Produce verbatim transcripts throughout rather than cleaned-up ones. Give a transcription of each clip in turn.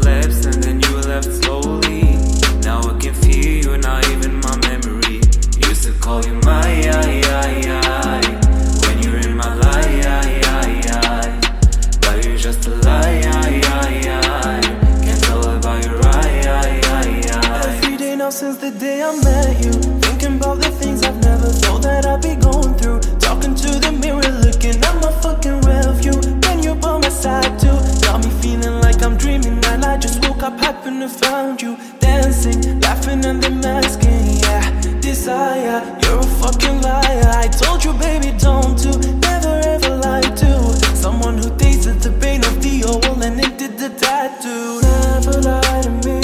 lips and then you left slowly. Now I can feel you, not even my memory. Used to call you my I, I, I, when you're in my life, I, I, I. But you're just a lie, I, I, I. Can't tell about your I, I, I, I. Every day now since the day I met you, thinking about the things I've never thought that I'd be going through. Talking to the mirror, looking at my fucking rear view. Then you're by my side too, got me feeling like I'm dreaming. And I just woke up, happened to found you, dancing, laughing and then masking. Yeah, desire, you're a fucking liar. I told you, baby, don't do, never ever lie to someone who tasted the pain of the old and it did the tattoo. Never lie to me,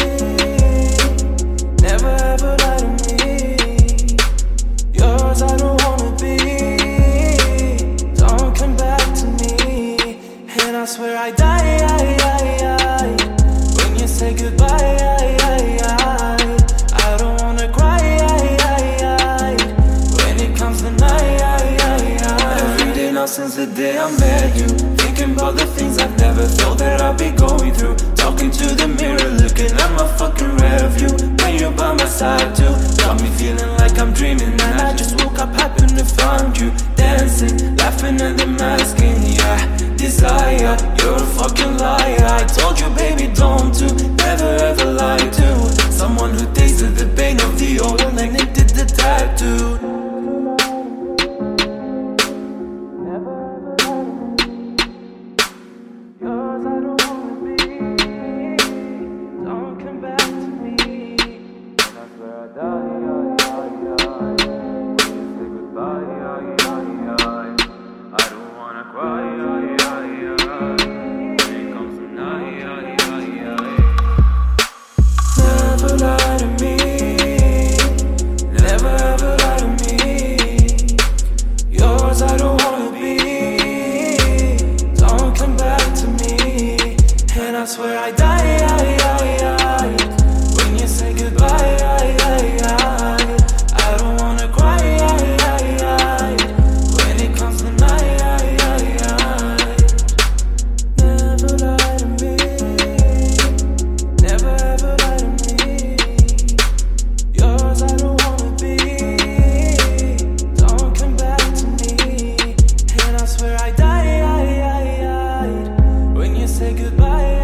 never ever lie to me. Yours I don't wanna be, don't come back to me. And I swear I die, I, I, I, when you say goodbye, I, I, I, I don't wanna cry, I, I, I, when it comes to night, I, I, I. Every day now since the day I met you, thinking about the things I've never felt that I'd be going through. Talking to the mirror, looking at my fucking rear view. When you're by my side too, got me feeling like I'm dreaming. And I just woke up, happened to find you, dancing, laughing and then masking. Yeah, desire, you're a fucking liar. I told you, baby, don't do, never ever lie to someone who tasted the pain of the old and then it did the tattoo. I swear I die, I, I, I, when you say goodbye, I, I, I, I don't wanna cry, I, I, I, when it comes to night, I, I, I. Never lie to me, never ever lie to me. Yours I don't wanna be, don't come back to me. And I swear I die, I, I, I, when you say goodbye.